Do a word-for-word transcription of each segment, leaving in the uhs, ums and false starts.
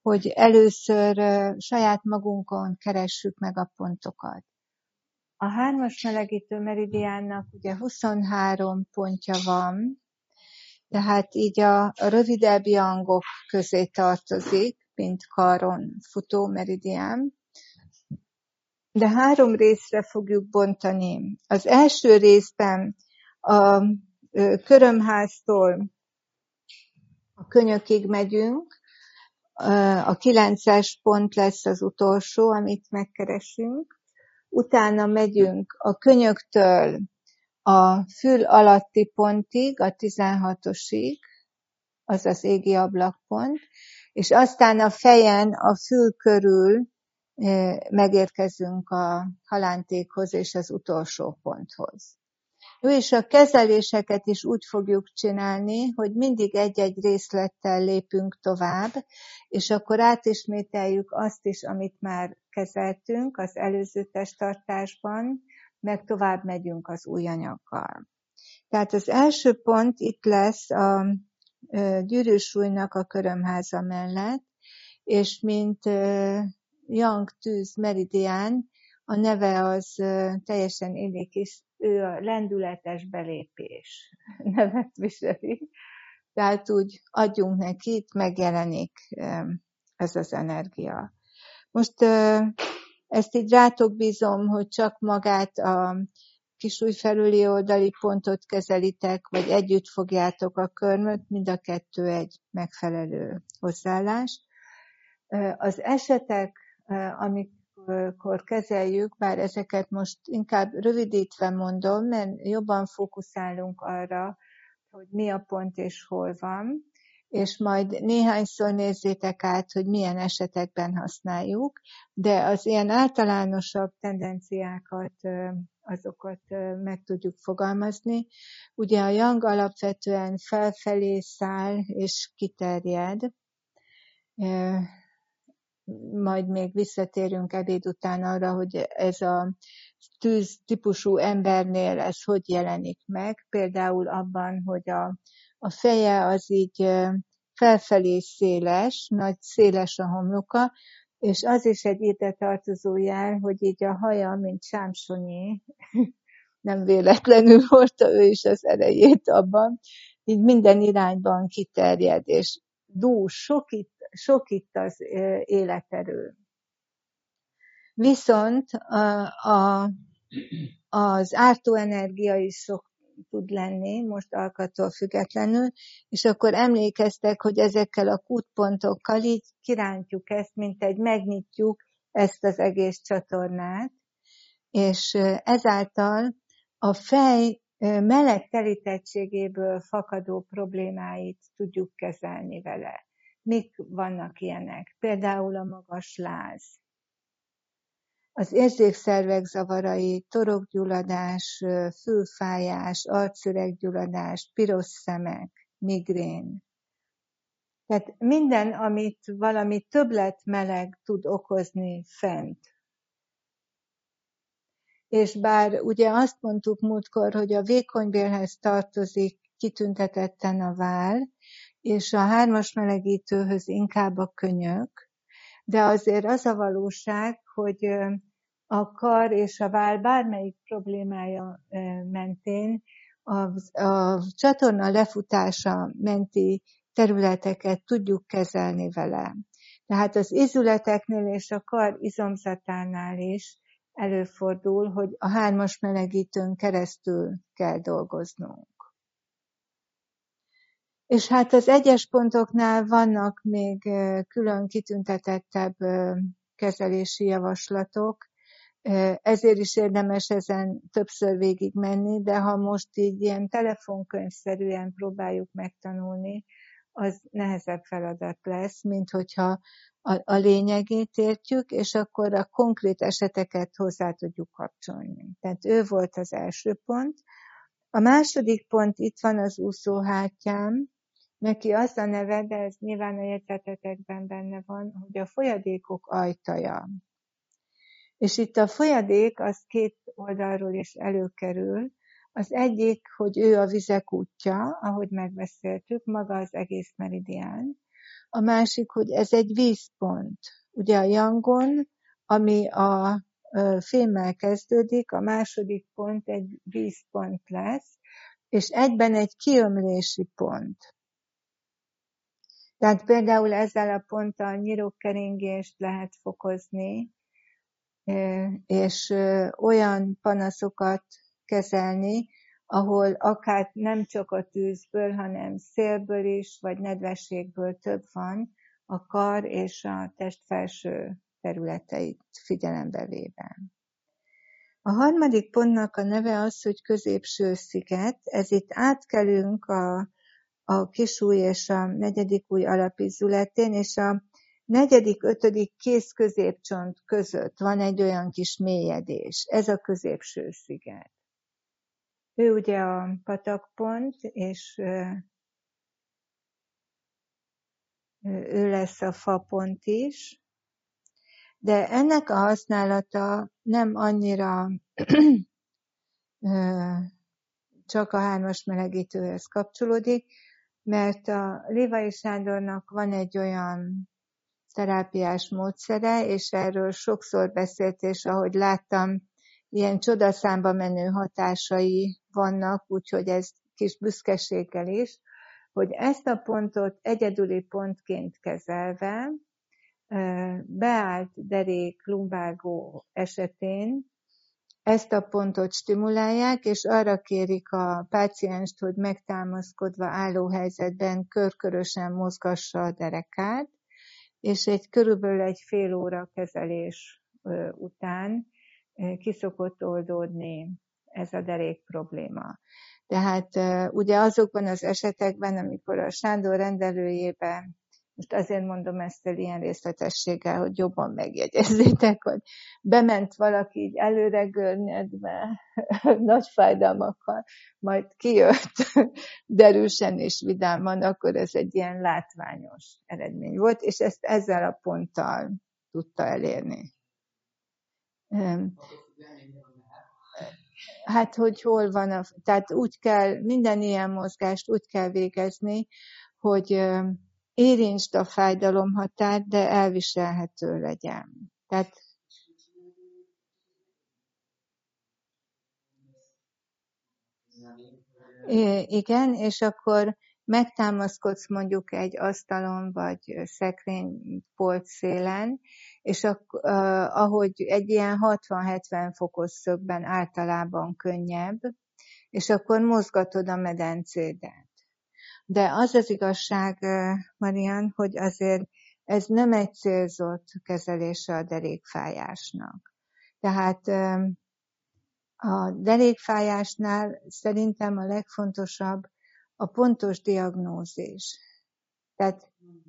hogy először saját magunkon keressük meg a pontokat. A hármas melegítő meridiánnak ugye huszonhárom pontja van, tehát így a rövidebb jangok közé tartozik, mint karron futó meridián. De három részre fogjuk bontani. Az első részben a körömháztól a könyökig megyünk, a kilences pont lesz az utolsó, amit megkeresünk. Utána megyünk a könyöktől a fül alatti pontig, a tizenhatosig, az az égi ablakpont, és aztán a fejen a fül körül megérkezünk a halántékhoz és az utolsó ponthoz. Jó, és a kezeléseket is úgy fogjuk csinálni, hogy mindig egy-egy részlettel lépünk tovább, és akkor átismételjük azt is, amit már kezeltünk az előző testtartásban, meg tovább megyünk az új anyaggal. Tehát az első pont itt lesz a gyűrűsúlynak a körömháza mellett, és mint Yang tűz meridián, a neve az teljesen illik is, ő a lendületes belépés nevet viseli. Tehát úgy adjunk neki, itt megjelenik ez az energia. Most ezt így rátok bízom, hogy csak magát a kisúly felüli oldali pontot kezelitek, vagy együtt fogjátok a körmöt, mind a kettő egy megfelelő hozzáállás. Az esetek, amikor kezeljük, bár ezeket most inkább rövidítve mondom, mert jobban fókuszálunk arra, hogy mi a pont és hol van, és majd néhányszor nézzétek át, hogy milyen esetekben használjuk, de az ilyen általánosabb tendenciákat, azokat meg tudjuk fogalmazni. Ugye a yang alapvetően felfelé száll és kiterjed, majd még visszatérünk ebéd után arra, hogy ez a tűz típusú embernél ez hogy jelenik meg, például abban, hogy a, a feje az így felfelé széles, nagy széles a homloka, és az is egy ide tartozó jel, hogy így a haja, mint Sámsonyi, nem véletlenül hordta ő is az erejét abban, így minden irányban kiterjed, és dús, sok itt, sok itt az életerő. Viszont a, a, az ártó energia is sok tud lenni, most alkattól függetlenül, és akkor emlékeztek, hogy ezekkel a kútpontokkal így kirántjuk ezt, mint egy megnyitjuk ezt az egész csatornát, és ezáltal a fej meleg telítettségéből fakadó problémáit tudjuk kezelni vele. Mik vannak ilyenek? Például a magas láz, az érzékszervek zavarai, torokgyulladás, fülfájás, arcüreggyulladás, piros szemek, migrén. Tehát minden, amit valami többlet meleg tud okozni fent. És bár ugye azt mondtuk múltkor, hogy a vékonybélhez tartozik kitüntetetten a váll, és a hármas melegítőhöz inkább a könyök, de azért az a valóság, hogy a kar és a váll bármelyik problémája mentén a, a csatorna lefutása menti területeket tudjuk kezelni vele. Tehát az izületeknél és a kar izomzatánál is előfordul, hogy a hármas melegítőn keresztül kell dolgoznunk. És hát az egyes pontoknál vannak még külön kitüntetettebb kezelési javaslatok, ezért is érdemes ezen többször végig menni, de ha most így ilyen telefonkönyvszerűen próbáljuk megtanulni, az nehezebb feladat lesz, mint hogyha a, a lényegét értjük, és akkor a konkrét eseteket hozzá tudjuk kapcsolni. Tehát ő volt az első pont. A második pont itt van az úszóhártyám, neki az a neve, de ez nyilván a jegyzetetekben benne van, hogy a folyadékok ajtaja. És itt a folyadék az két oldalról is előkerül. Az egyik, hogy ő a vizek útja, ahogy megbeszéltük, maga az egész meridián. a másik, hogy ez egy vízpont. Ugye a Yangon, ami a fémmel kezdődik, a második pont egy vízpont lesz, és egyben egy kiömlési pont. Tehát például ezzel a ponttal nyirokkeringést lehet fokozni, és olyan panaszokat kezelni, ahol akár nem csak a tűzből, hanem szélből is, vagy nedvességből több van a kar és a test felső területeit figyelembe véve. A harmadik pontnak a neve az, hogy középső sziget. Ez itt átkelünk a, a kisúj és a negyedik új alapizzületén, és a negyedik, ötödik kéz középcsont között van egy olyan kis mélyedés. Ez a középső sziget. Ő ugye a patakpont, és ő lesz a fapont is, de ennek a használata nem annyira csak a hármas melegítőhöz kapcsolódik, mert a Lévai Sándornak van egy olyan terápiás módszere, és erről sokszor beszélt, és ahogy láttam, ilyen csodaszámba menő hatásai vannak, úgyhogy ez kis büszkeséggel is, hogy ezt a pontot egyedüli pontként kezelve, beállt derék lumbágó esetén ezt a pontot stimulálják, és arra kérik a pácienst, hogy megtámaszkodva álló helyzetben körkörösen mozgassa a derekát, és egy körülbelül egy fél óra kezelés után ki szokott oldódni ez a derék probléma. Tehát ugye azokban az esetekben, amikor a Sándor rendelőjében, most azért mondom ezt el ilyen részletességgel, hogy jobban megjegyezzétek, hogy bement valaki így előre görnyedve, nagy fájdalmakkal, majd kijött derűsen és vidáman, akkor ez egy ilyen látványos eredmény volt, és ezt ezzel a ponttal tudta elérni. Hát, hogy hol van a... Tehát úgy kell, minden ilyen mozgást úgy kell végezni, hogy érintsd a fájdalomhatárt, de elviselhető legyen. Tehát igen, és akkor megtámaszkodsz mondjuk egy asztalon vagy szekrénypult szélen, és ak- ahogy egy ilyen hatvan-hetven fokos szögben általában könnyebb, és akkor mozgatod a medencédet. De az az igazság, Marian, hogy azért ez nem egy célzott kezelése a derékfájásnak. Tehát a derékfájásnál szerintem a legfontosabb a pontos diagnózis. Tehát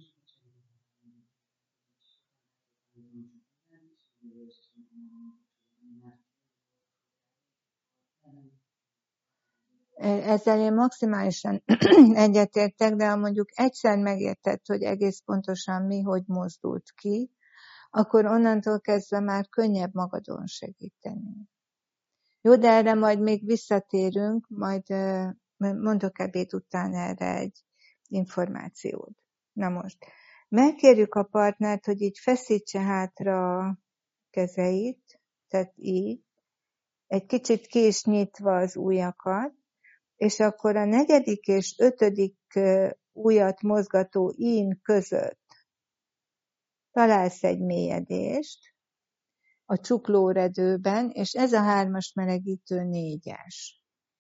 ezzel én maximálisan egyetértek, de ha mondjuk egyszer megérted, hogy egész pontosan mi, hogy mozdult ki, akkor onnantól kezdve már könnyebb magadon segíteni. Jó, de erre majd még visszatérünk, majd mondok ebéd után erre egy információt. Na most, megkérjük a partnert, hogy így feszítse hátra a kezeit, tehát így, egy kicsit ki is nyitva az ujjakat, és akkor a negyedik és ötödik ujjat mozgató ín között találsz egy mélyedést a csuklóredőben, és ez a hármas melegítő négyes.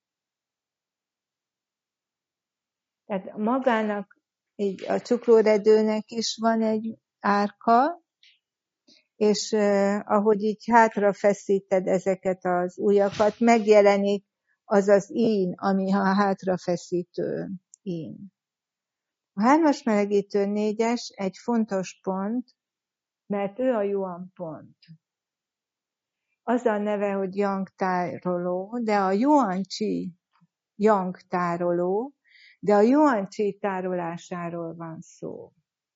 Tehát magának, így a csuklóredőnek is van egy árka, és eh, ahogy így hátra feszíted ezeket az ujjakat, megjelenik az az ín, ami a hátrafeszítő ín. A hármas melegítő négyes egy fontos pont, mert ő a Yuan pont. Az a neve, hogy Yang tároló, de a Yuan Qi Yang tároló, de a Yuan Qi tárolásáról van szó.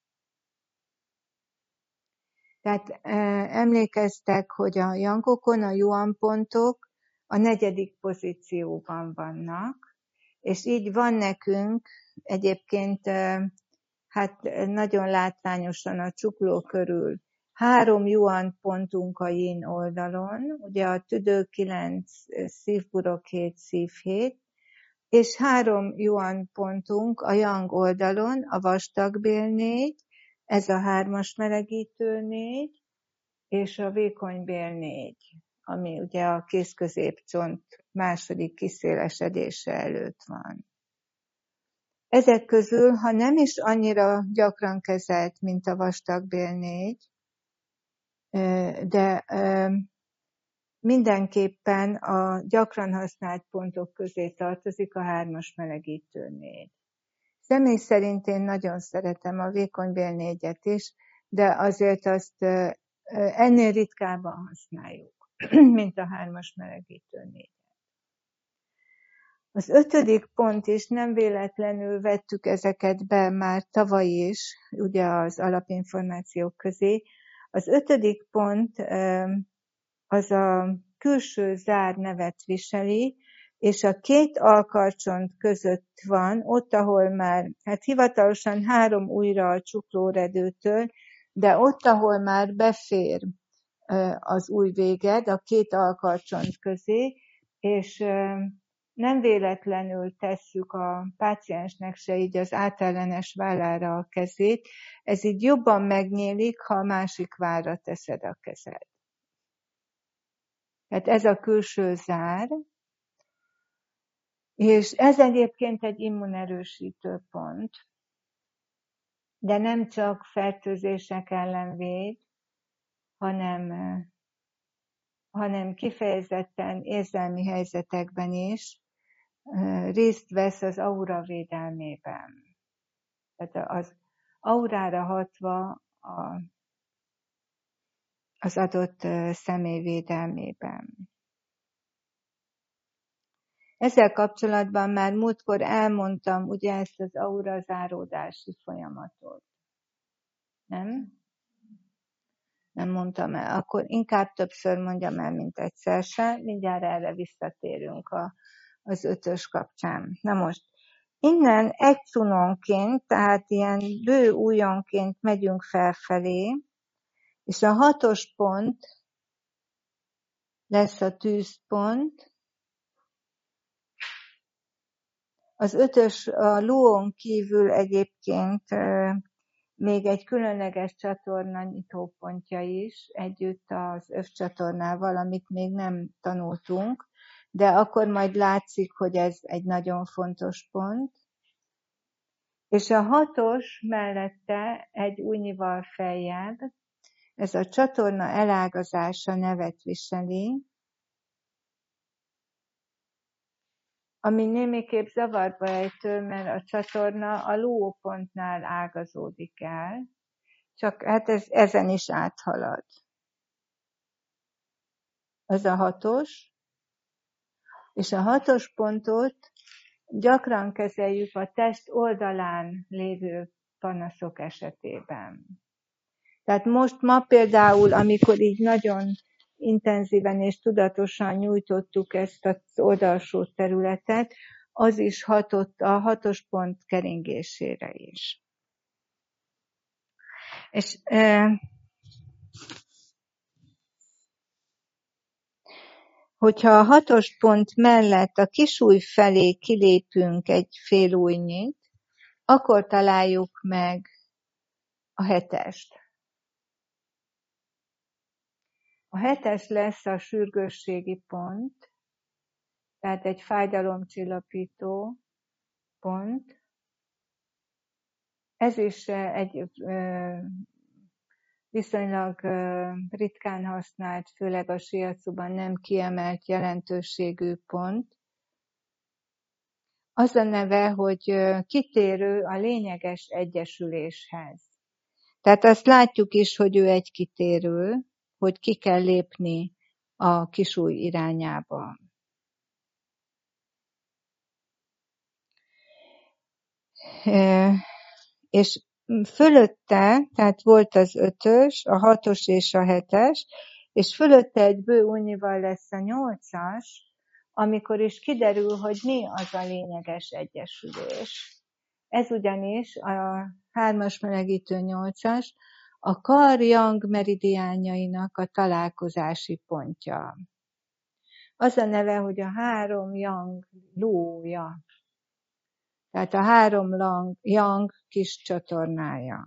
Tehát e, emlékeztek, hogy a Yangokon a Yuan pontok a negyedik pozícióban vannak, és így van nekünk egyébként e, hát nagyon látványosan a csukló körül három yuan pontunk a yin oldalon, ugye a tüdő kilenc, szívburok hét, szív hét, és három yuan pontunk a yang oldalon, a vastagbél négy, ez a hármas melegítő négy, és a vékonybél négy, ami ugye a kézközépcsont második kiszélesedése előtt van. Ezek közül, ha nem is annyira gyakran kezelt, mint a vastagbél négy, de mindenképpen a gyakran használt pontok közé tartozik a hármas melegítő négy. Személy szerint én nagyon szeretem a vékonybél négyet is, de azért azt ennél ritkábban használjuk, mint a hármas melegítő négy. Az ötödik pont is nem véletlenül vettük ezeket be már tavaly is, ugye az alapinformációk közé. Az ötödik pont az a külső zár nevet viseli, és a két alkarcsont között van, ott, ahol már, hát hivatalosan három ujjra a csuklóredőtől, de ott, ahol már befér az ujjvéged a két alkarcsont közé, és nem véletlenül tesszük a páciensnek se így az átellenes vállára a kezét, ez így jobban megnyílik, ha a másik vállra teszed a kezed. Tehát ez a külső zár, és ez egyébként egy immunerősítő pont, de nem csak fertőzések ellen véd, hanem, hanem kifejezetten érzelmi helyzetekben is részt vesz az aura védelmében. Tehát az aurára hatva a, az adott személy védelmében. Ezzel kapcsolatban már múltkor elmondtam ugye ezt az aura záródási folyamatot. Nem? Nem mondtam el. Akkor inkább többször mondjam el, mint egyszer se. Mindjárt erre visszatérünk a, az ötös kapcsán. Na most, innen egy cunonként, tehát ilyen bő ujjonként megyünk felfelé, és a hatos pont lesz a tűzpont, az ötös, a luón kívül egyébként még egy különleges csatorna nyitópontja is, együtt az övcsatornával, amit még nem tanultunk, de akkor majd látszik, hogy ez egy nagyon fontos pont. És a hatos mellette egy ujjnyival feljebb, ez a csatorna elágazása nevet viseli, ami némiképp zavarba ejtő, mert a csatorna a lópontnál ágazódik el, csak hát ez, ezen is áthalad. Ez a hatos, és a hatos pontot gyakran kezeljük a test oldalán lévő panaszok esetében. Tehát most ma például, amikor így nagyon intenzíven és tudatosan nyújtottuk ezt az oldalsó területet, az is hatott a hatos pont keringésére is. És e, hogyha a hatos pont mellett a kisujj felé kilépünk egy fél ujjnyit, akkor találjuk meg a hetest. A hetes lesz a sürgősségi pont, tehát egy fájdalomcsillapító pont. Ez is egy viszonylag ritkán használt, főleg a shiatsuban nem kiemelt jelentőségű pont. Az a neve, hogy kitérő a lényeges egyesüléshez. Tehát azt látjuk is, hogy ő egy kitérő, hogy ki kell lépni a kisujj irányába. És fölötte, tehát volt az ötös, a hatos és a hetes, és fölötte egy bő ujjnyival lesz a nyolcas, amikor is kiderül, hogy mi az a lényeges egyesülés. Ez ugyanis a hármas melegítő nyolcas a kar-yang meridiánjainak a találkozási pontja. Az a neve, hogy a három yang lója. Tehát a három lang, yang kis csatornája.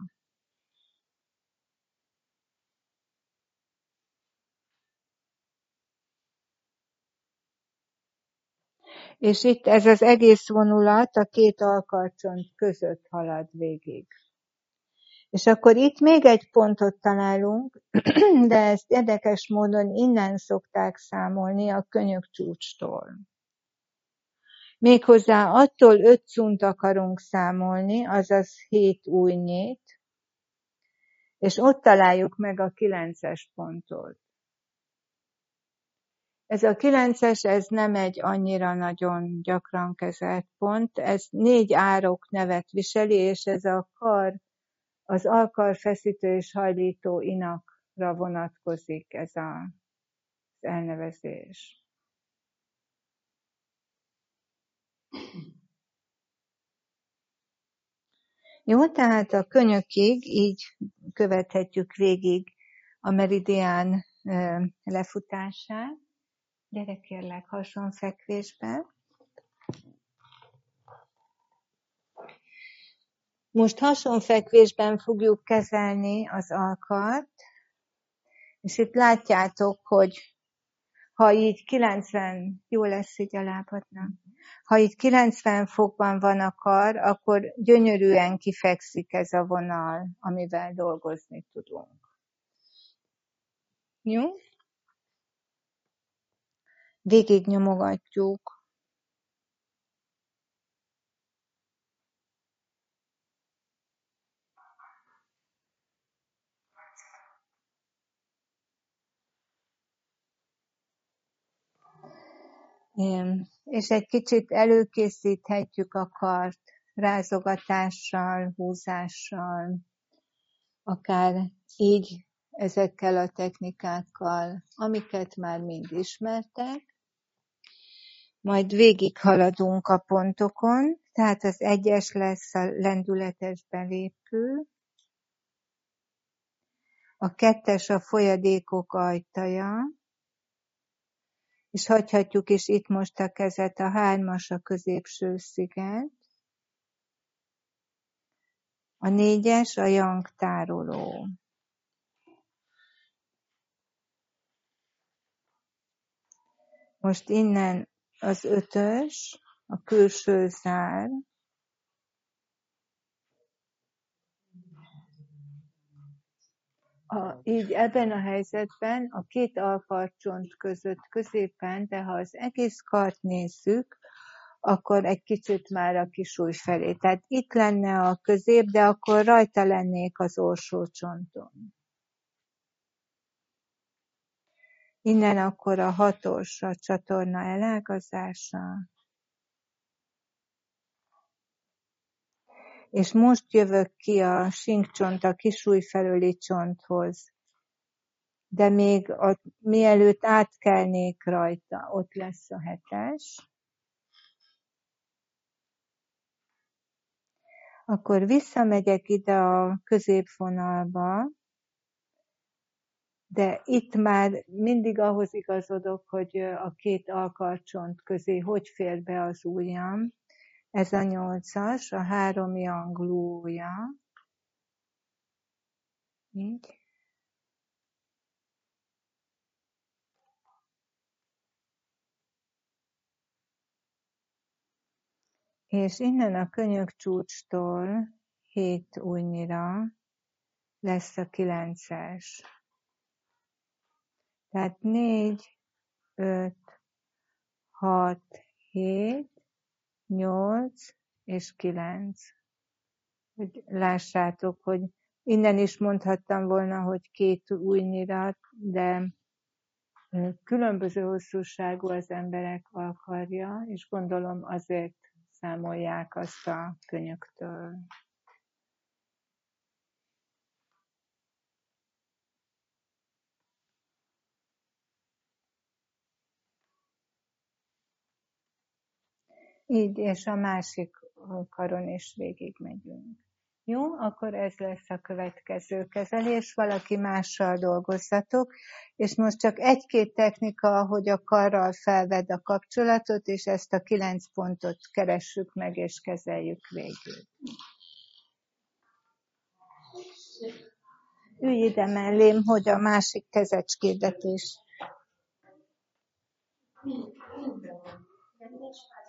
És itt ez az egész vonulat a két alkarcsont között halad végig. És akkor itt még egy pontot találunk, de ezt érdekes módon innen szokták számolni a könyökcsúcstól. Méghozzá attól öt cunt akarunk számolni, azaz hét újnyét, és ott találjuk meg a kilences pontot. Ez a kilences, ez nem egy annyira nagyon gyakran kezelt pont, ez négy árok nevet viseli, és ez a kar, az alkarfeszítő és hajlító inakra vonatkozik ez a, az elnevezés. Jó, tehát a könyökig így követhetjük végig a meridián lefutását. Gyere kérlek hasonfekvésbe. Most hasonfekvésben fogjuk kezelni az alkart, és itt látjátok, hogy ha így kilencven, jó lesz így a lábadnak, ha így kilencven fokban van a kar, akkor gyönyörűen kifekszik ez a vonal, amivel dolgozni tudunk. Jó? Végig nyomogatjuk. És egy kicsit előkészíthetjük a kart rázogatással, húzással, akár így ezekkel a technikákkal, amiket már mind ismertek. Majd végig haladunk a pontokon, tehát az egyes lesz a lendületes belépő, a kettes a folyadékok ajtaja, és hagyhatjuk is itt most a kezet, a hármas a középső sziget, a négyes a yang tároló. Most innen az ötös, a külső zár, a, így ebben a helyzetben a két alkarcsont között középen, de ha az egész kart nézzük, akkor egy kicsit már a kisúly felé. Tehát itt lenne a közép, de akkor rajta lennék az orsó csonton. Innen akkor a hatos a csatorna elágazása. És most jövök ki a sinkcsont, a kisúly felüli csonthoz. De még a, mielőtt átkelnék rajta, ott lesz a hetes. Akkor visszamegyek ide a középvonalba, de itt már mindig ahhoz igazodok, hogy a két alkarcsont közé hogy fér be az ujjam. Ez a nyolcas, a három yang lója. Így. És innen a könyökcsúcstól hét ujjnyira lesz a kilences. Tehát négy, öt, hat, hét, nyolc és kilenc. Hogy lássátok, hogy innen is mondhattam volna, hogy két ujjnyira, de különböző hosszúságú az emberek alkarja, és gondolom azért számolják azt a könyöktől. Így, és a másik a karon is végig megyünk. Jó, akkor ez lesz a következő kezelés, valaki mással dolgozzatok, és most csak egy-két technika, hogy a karral felvedd a kapcsolatot, és ezt a kilenc pontot keressük meg, és kezeljük végül. Ülj ide mellém, hogy a másik kezecskédet is.